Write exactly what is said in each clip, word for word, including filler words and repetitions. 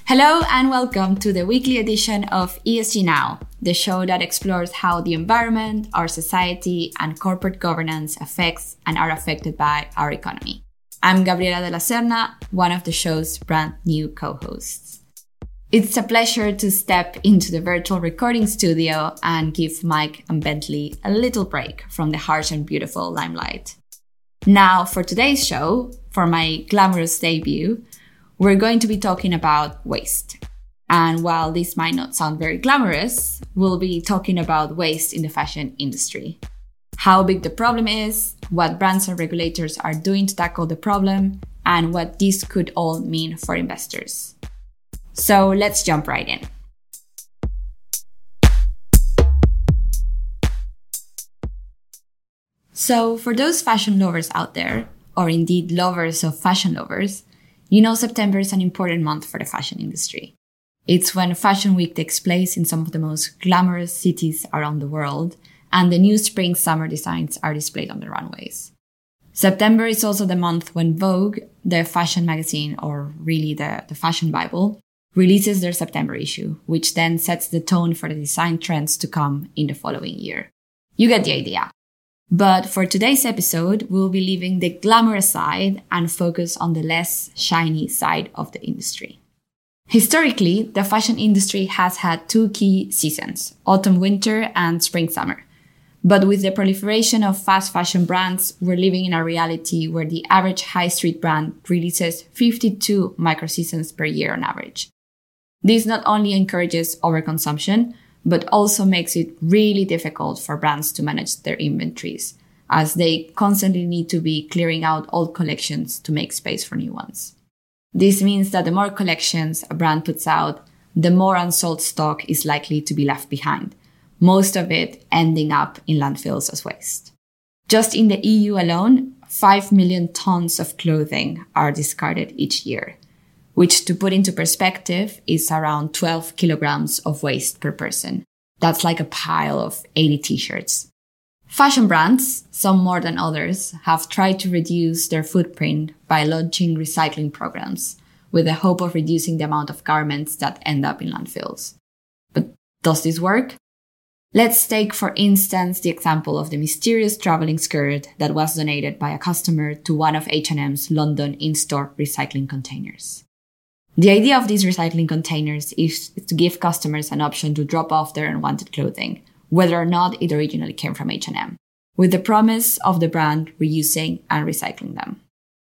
Hello and welcome to the weekly edition of E S G Now, the show that explores how the environment, our society, and corporate governance affects and are affected by our economy. I'm Gabriela de la Serna, one of the show's brand new co-hosts. It's a pleasure to step into the virtual recording studio and give Mike and Bentley a little break from the harsh and beautiful limelight. Now, for today's show, for my glamorous debut, we're going to be talking about waste. And while this might not sound very glamorous, we'll be talking about waste in the fashion industry. How big the problem is, what brands and regulators are doing to tackle the problem, and what this could all mean for investors. So let's jump right in. So for those fashion lovers out there, or indeed lovers of fashion lovers, you know September is an important month for the fashion industry. It's when Fashion Week takes place in some of the most glamorous cities around the world, and the new spring-summer designs are displayed on the runways. September is also the month when Vogue, the fashion magazine, or really the, the fashion Bible, releases their September issue, which then sets the tone for the design trends to come in the following year. You get the idea. But for today's episode, we'll be leaving the glamorous side and focus on the less shiny side of the industry. Historically, the fashion industry has had two key seasons, autumn-winter and spring-summer. But with the proliferation of fast fashion brands, we're living in a reality where the average high street brand releases fifty-two micro-seasons per year on average. This not only encourages overconsumption, but also makes it really difficult for brands to manage their inventories, as they constantly need to be clearing out old collections to make space for new ones. This means that the more collections a brand puts out, the more unsold stock is likely to be left behind, most of it ending up in landfills as waste. Just in the E U alone, five million tons of clothing are discarded each year, which, to put into perspective, is around twelve kilograms of waste per person. That's like a pile of eighty t-shirts. Fashion brands, some more than others, have tried to reduce their footprint by launching recycling programs, with the hope of reducing the amount of garments that end up in landfills. But does this work? Let's take, for instance, the example of the mysterious traveling skirt that was donated by a customer to one of H and M's London in-store recycling containers. The idea of these recycling containers is to give customers an option to drop off their unwanted clothing, whether or not it originally came from H and M, with the promise of the brand reusing and recycling them.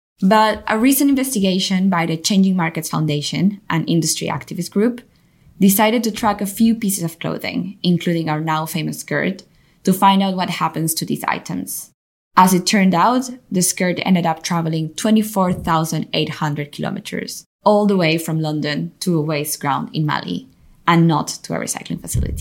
But a recent investigation by the Changing Markets Foundation, an industry activist group, decided to track a few pieces of clothing, including our now famous skirt, to find out what happens to these items. As it turned out, the skirt ended up traveling twenty-four thousand eight hundred kilometers, all the way from London to a waste ground in Mali, and not to a recycling facility.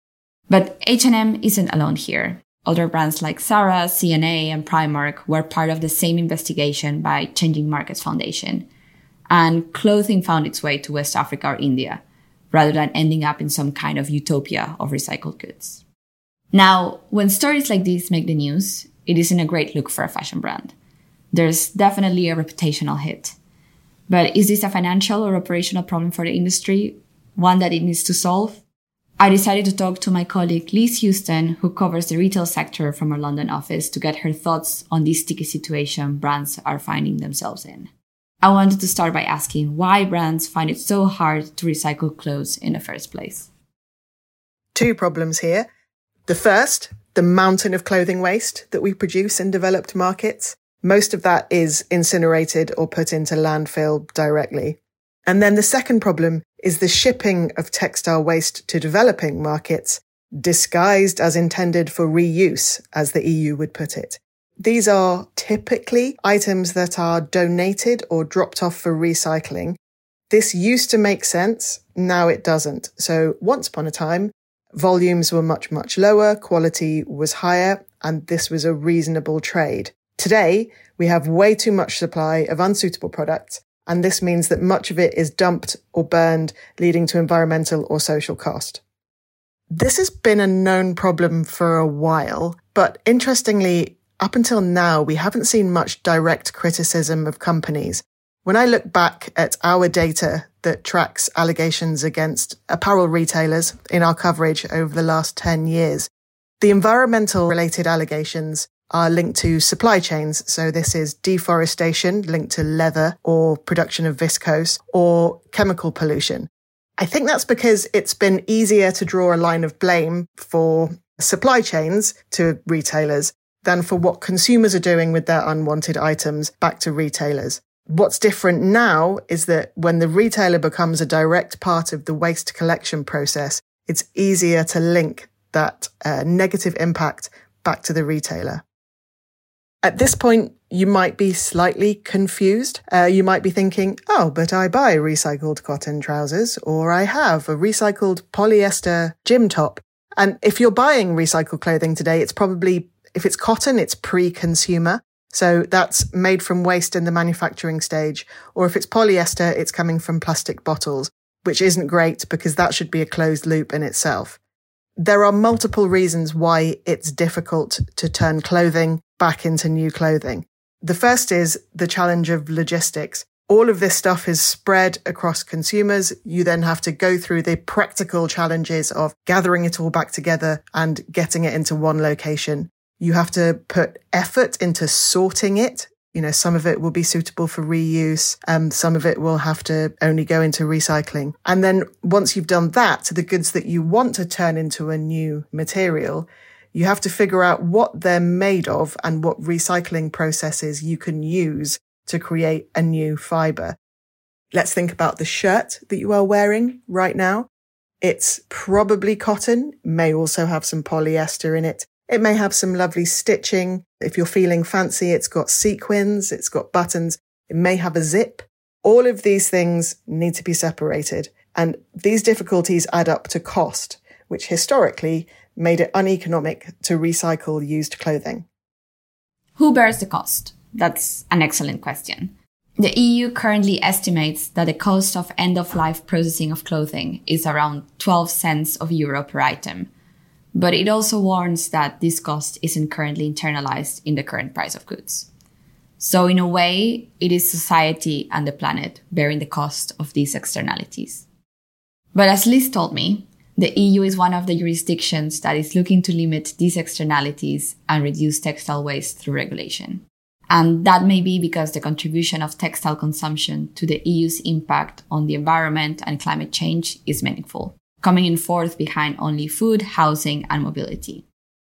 But H and M isn't alone here. Other brands like Zara, C and A, and Primark were part of the same investigation by Changing Markets Foundation, and clothing found its way to West Africa or India, rather than ending up in some kind of utopia of recycled goods. Now, when stories like these make the news, it isn't a great look for a fashion brand. There's definitely a reputational hit. But is this a financial or operational problem for the industry? One that it needs to solve? I decided to talk to my colleague Liz Houston, who covers the retail sector from our London office, to get her thoughts on this sticky situation brands are finding themselves in. I wanted to start by asking why brands find it so hard to recycle clothes in the first place. Two problems here. The first, the mountain of clothing waste that we produce in developed markets. Most of that is incinerated or put into landfill directly. And then the second problem is the shipping of textile waste to developing markets, disguised as intended for reuse, as the E U would put it. These are typically items that are donated or dropped off for recycling. This used to make sense, now it doesn't. So once upon a time, volumes were much, much lower, quality was higher, and this was a reasonable trade. Today, we have way too much supply of unsuitable products, and this means that much of it is dumped or burned, leading to environmental or social cost. This has been a known problem for a while, but interestingly, up until now, we haven't seen much direct criticism of companies. When I look back at our data that tracks allegations against apparel retailers in our coverage over the last ten years, the environmental related allegations are linked to supply chains. So this is deforestation linked to leather or production of viscose or chemical pollution. I think that's because it's been easier to draw a line of blame for supply chains to retailers than for what consumers are doing with their unwanted items back to retailers. What's different now is that when the retailer becomes a direct part of the waste collection process, it's easier to link that uh, negative impact back to the retailer. At this point, you might be slightly confused. Uh, you might be thinking, oh, but I buy recycled cotton trousers, or I have a recycled polyester gym top. And if you're buying recycled clothing today, it's probably, if it's cotton, it's pre-consumer. So that's made from waste in the manufacturing stage. Or if it's polyester, it's coming from plastic bottles, which isn't great because that should be a closed loop in itself. There are multiple reasons why it's difficult to turn clothing back into new clothing. The first is the challenge of logistics. All of this stuff is spread across consumers. You then have to go through the practical challenges of gathering it all back together and getting it into one location. You have to put effort into sorting it. You know, some of it will be suitable for reuse, and some of it will have to only go into recycling. And then once you've done that, the goods that you want to turn into a new material, you have to figure out what they're made of and what recycling processes you can use to create a new fiber. Let's think about the shirt that you are wearing right now. It's probably cotton, may also have some polyester in it. It may have some lovely stitching. If you're feeling fancy, it's got sequins, it's got buttons. It may have a zip. All of these things need to be separated. And these difficulties add up to cost, which historically made it uneconomic to recycle used clothing. Who bears the cost? That's an excellent question. The E U currently estimates that the cost of end-of-life processing of clothing is around twelve cents of euro per item. But it also warns that this cost isn't currently internalized in the current price of goods. So in a way, it is society and the planet bearing the cost of these externalities. But as Liz told me, the E U is one of the jurisdictions that is looking to limit these externalities and reduce textile waste through regulation. And that may be because the contribution of textile consumption to the E U's impact on the environment and climate change is meaningful, coming in fourth behind only food, housing, and mobility.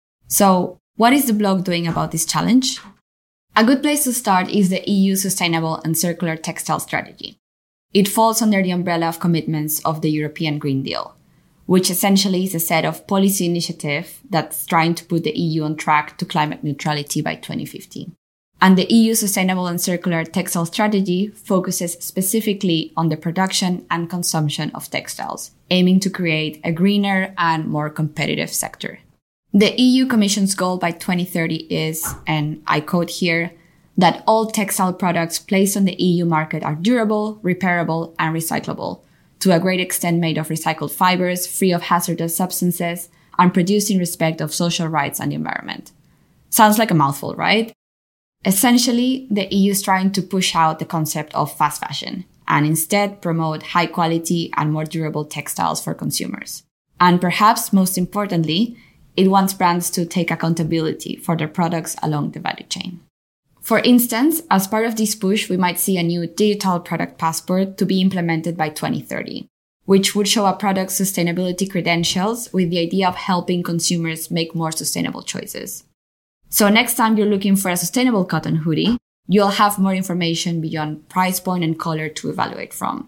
So, what is the blog doing about this challenge? A good place to start is the E U Sustainable and Circular Textile Strategy. It falls under the umbrella of commitments of the European Green Deal, which essentially is a set of policy initiatives that's trying to put the E U on track to climate neutrality by twenty fifty. And the E U Sustainable and Circular Textile Strategy focuses specifically on the production and consumption of textiles, aiming to create a greener and more competitive sector. The E U Commission's goal by twenty thirty is, and I quote here, that all textile products placed on the E U market are durable, repairable, and recyclable, to a great extent made of recycled fibers, free of hazardous substances, and produced in respect of social rights and the environment. Sounds like a mouthful, right? Essentially, the E U is trying to push out the concept of fast fashion and instead promote high quality and more durable textiles for consumers. And perhaps most importantly, it wants brands to take accountability for their products along the value chain. For instance, as part of this push, we might see a new digital product passport to be implemented by twenty thirty, which would show a product's sustainability credentials with the idea of helping consumers make more sustainable choices. So next time you're looking for a sustainable cotton hoodie, you'll have more information beyond price point and color to evaluate from.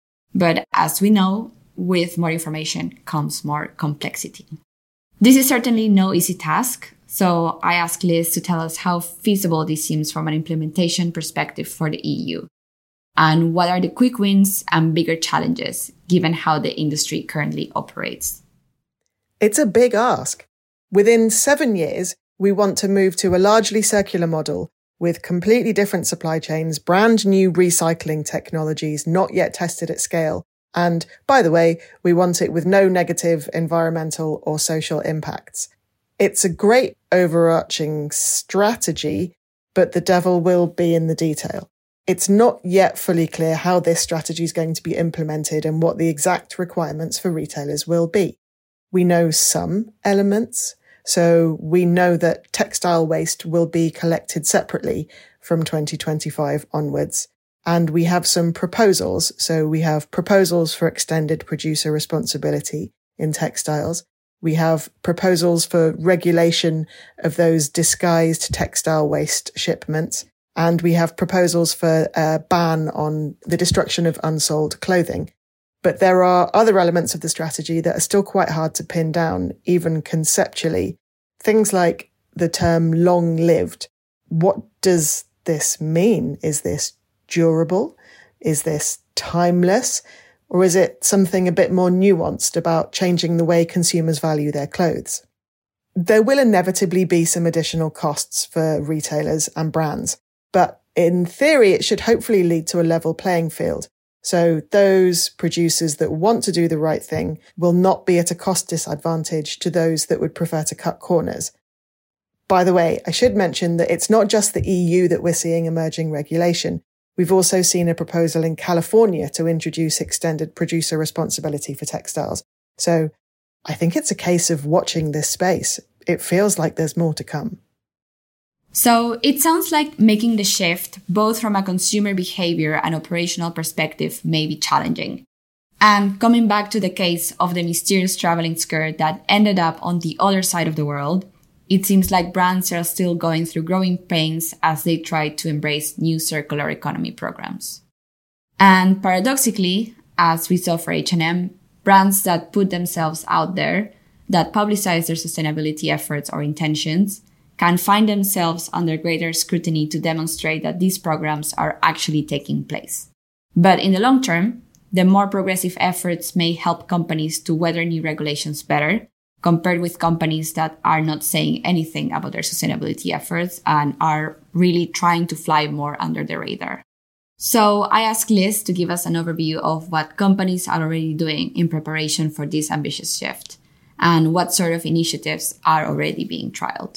But as we know, with more information comes more complexity. This is certainly no easy task, so I asked Liz to tell us how feasible this seems from an implementation perspective for the E U, and what are the quick wins and bigger challenges given how the industry currently operates. It's a big ask. Within seven years, we want to move to a largely circular model with completely different supply chains, brand new recycling technologies not yet tested at scale. And by the way, we want it with no negative environmental or social impacts. It's a great overarching strategy, but the devil will be in the detail. It's not yet fully clear how this strategy is going to be implemented and what the exact requirements for retailers will be. We know some elements. So we know that textile waste will be collected separately from twenty twenty-five onwards. And we have some proposals. So we have proposals for extended producer responsibility in textiles. We have proposals for regulation of those disguised textile waste shipments. And we have proposals for a ban on the destruction of unsold clothing. But there are other elements of the strategy that are still quite hard to pin down, even conceptually. Things like the term long-lived. What does this mean? Is this durable? Is this timeless? Or is it something a bit more nuanced about changing the way consumers value their clothes? There will inevitably be some additional costs for retailers and brands, but in theory, it should hopefully lead to a level playing field. So those producers that want to do the right thing will not be at a cost disadvantage to those that would prefer to cut corners. By the way, I should mention that it's not just the E U that we're seeing emerging regulation. We've also seen a proposal in California to introduce extended producer responsibility for textiles. So I think it's a case of watching this space. It feels like there's more to come. So it sounds like making the shift, both from a consumer behavior and operational perspective, may be challenging. And coming back to the case of the mysterious traveling skirt that ended up on the other side of the world, it seems like brands are still going through growing pains as they try to embrace new circular economy programs. And paradoxically, as we saw for H and M, brands that put themselves out there, that publicize their sustainability efforts or intentions, can find themselves under greater scrutiny to demonstrate that these programs are actually taking place. But in the long term, the more progressive efforts may help companies to weather new regulations better, compared with companies that are not saying anything about their sustainability efforts and are really trying to fly more under the radar. So I asked Liz to give us an overview of what companies are already doing in preparation for this ambitious shift and what sort of initiatives are already being trialed.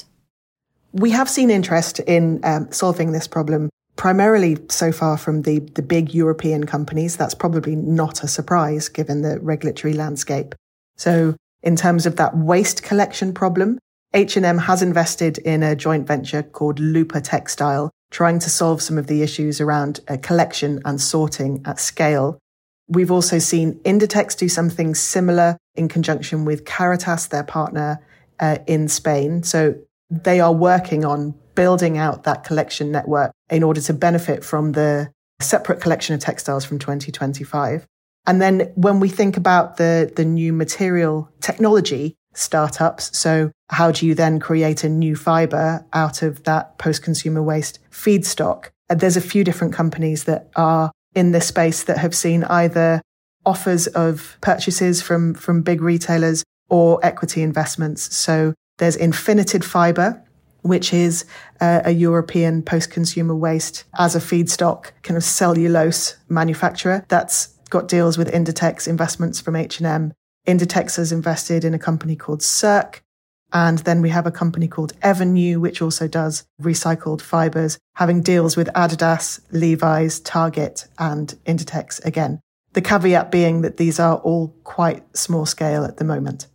We have seen interest in um, solving this problem, primarily so far from the, the big European companies. That's probably not a surprise given the regulatory landscape. So in terms of that waste collection problem, H and M has invested in a joint venture called Looper Textile, trying to solve some of the issues around uh, collection and sorting at scale. We've also seen Inditex do something similar in conjunction with Caritas, their partner uh, in Spain. So they are working on building out that collection network in order to benefit from the separate collection of textiles from twenty twenty-five. And then when we think about the, the new material technology startups, so how do you then create a new fiber out of that post-consumer waste feedstock? And there's a few different companies that are in this space that have seen either offers of purchases from, from big retailers or equity investments. So there's Infinited Fiber, which is uh, a European post-consumer waste as a feedstock kind of cellulose manufacturer that's got deals with Inditex, investments from H and M. Inditex has invested in a company called Circ. And then we have a company called Evernew, which also does recycled fibers, having deals with Adidas, Levi's, Target, and Inditex again. The caveat being that these are all quite small scale at the moment.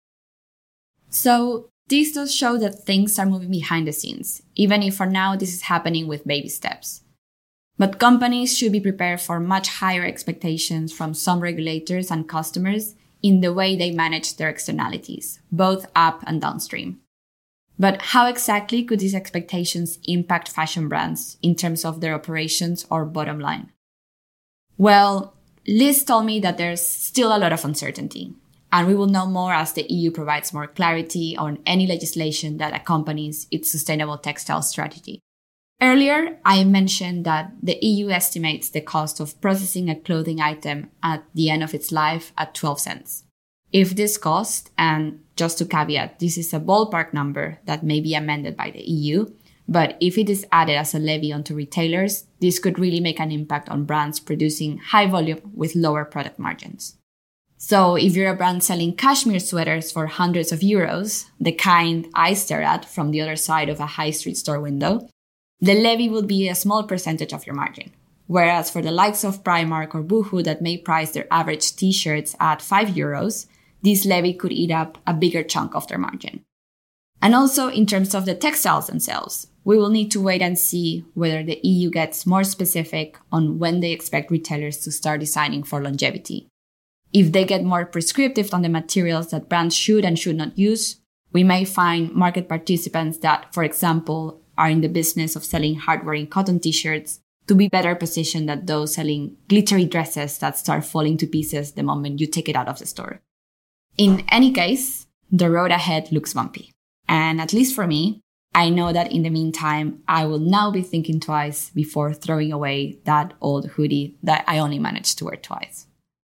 So this does show that things are moving behind the scenes, even if for now this is happening with baby steps. But companies should be prepared for much higher expectations from some regulators and customers in the way they manage their externalities, both up and downstream. But how exactly could these expectations impact fashion brands in terms of their operations or bottom line? Well, Liz told me that there's still a lot of uncertainty, and we will know more as the E U provides more clarity on any legislation that accompanies its sustainable textile strategy. Earlier, I mentioned that the E U estimates the cost of processing a clothing item at the end of its life at twelve cents. If this cost, and just to caveat, this is a ballpark number that may be amended by the E U, but if it is added as a levy onto retailers, this could really make an impact on brands producing high volume with lower product margins. So if you're a brand selling cashmere sweaters for hundreds of euros, the kind I stare at from the other side of a high street store window, the levy will be a small percentage of your margin, Whereas for the likes of Primark or Boohoo that may price their average t-shirts at five euros, this levy could eat up a bigger chunk of their margin. And also in terms of the textiles themselves, we will need to wait and see whether the E U gets more specific on when they expect retailers to start designing for longevity. If they get more prescriptive on the materials that brands should and should not use, we may find market participants that, for example, are in the business of selling hard-wearing cotton t-shirts to be better positioned than those selling glittery dresses that start falling to pieces the moment you take it out of the store. In any case, the road ahead looks bumpy. And at least for me, I know that in the meantime, I will now be thinking twice before throwing away that old hoodie that I only managed to wear twice.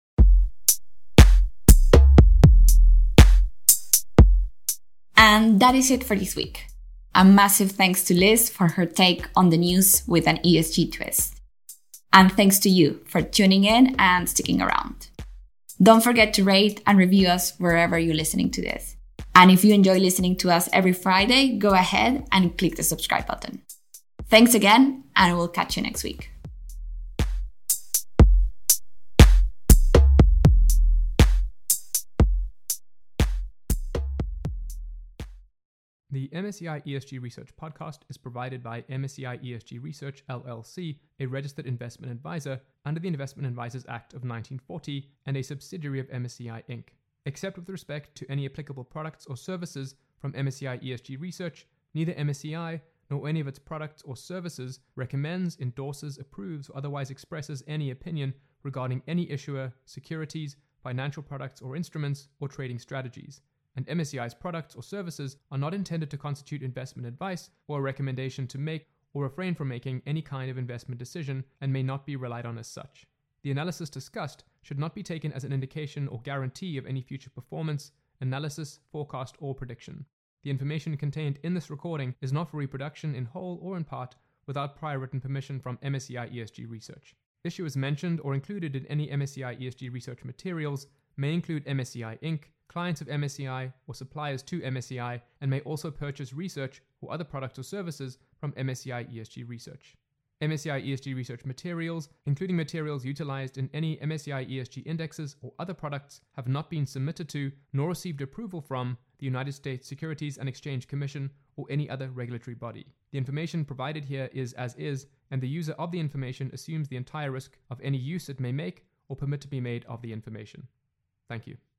And that is it for this week. A massive thanks to Liz for her take on the news with an E S G twist. And thanks to you for tuning in and sticking around. Don't forget to rate and review us wherever you're listening to this. And if you enjoy listening to us every Friday, go ahead and click the subscribe button. Thanks again, and we'll catch you next week. The M S C I E S G Research podcast is provided by M S C I E S G Research L L C, a registered investment advisor under the Investment Advisors Act of nineteen forty and a subsidiary of M S C I Incorporated. Except with respect to any applicable products or services from M S C I E S G Research, neither M S C I nor any of its products or services recommends, endorses, approves, or otherwise expresses any opinion regarding any issuer, securities, financial products or instruments, or trading strategies. And M S C I's products or services are not intended to constitute investment advice or a recommendation to make or refrain from making any kind of investment decision and may not be relied on as such. The analysis discussed should not be taken as an indication or guarantee of any future performance, analysis, forecast, or prediction. The information contained in this recording is not for reproduction in whole or in part without prior written permission from M S C I E S G Research. Issuers mentioned or included in any M S C I E S G Research materials may include M S C I Incorporated, clients of M S C I, or suppliers to M S C I, and may also purchase research or other products or services from M S C I E S G Research. M S C I E S G Research materials, including materials utilized in any M S C I E S G indexes or other products, have not been submitted to nor received approval from the United States Securities and Exchange Commission or any other regulatory body. The information provided here is as is, and the user of the information assumes the entire risk of any use it may make or permit to be made of the information. Thank you.